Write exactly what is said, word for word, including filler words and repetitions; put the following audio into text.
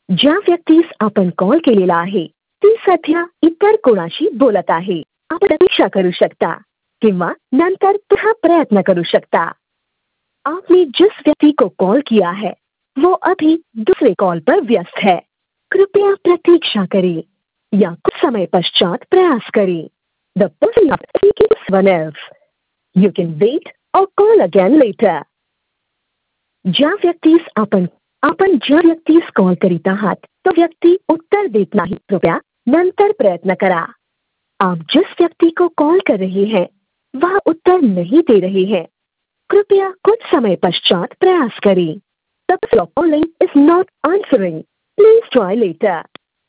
ज्या व्यक्तीस आपण कॉल केलेला आहे ती सध्या इतर कोणाशी बोलत आहे. आपण प्रतीक्षा करू शकता किंवा नंतर पुनः प्रयत्न करू सकता. आपने जिस व्यक्ति को कॉल किया है वो अभी दूसरे कॉल पर व्यस्त है. कृपया प्रतीक्षा करें या कुछ समय पश्चात प्रयास करें. द पर्सन आप speaking to someone else. You can wait or call again later. ज्या व्यक्तीस आपण आपण ज्या व्यक्तीस कॉल करीत आहात तो व्यक्ति उत्तर देत नाही. कृपया नंतर प्रयत्न करा. आप जिस व्यक्ति को कॉल कर रहे हैं वह उत्तर नहीं दे रहे हैं. कृपया कुछ समय पश्चात प्रयास करें. The person calling is not answering. Please try later.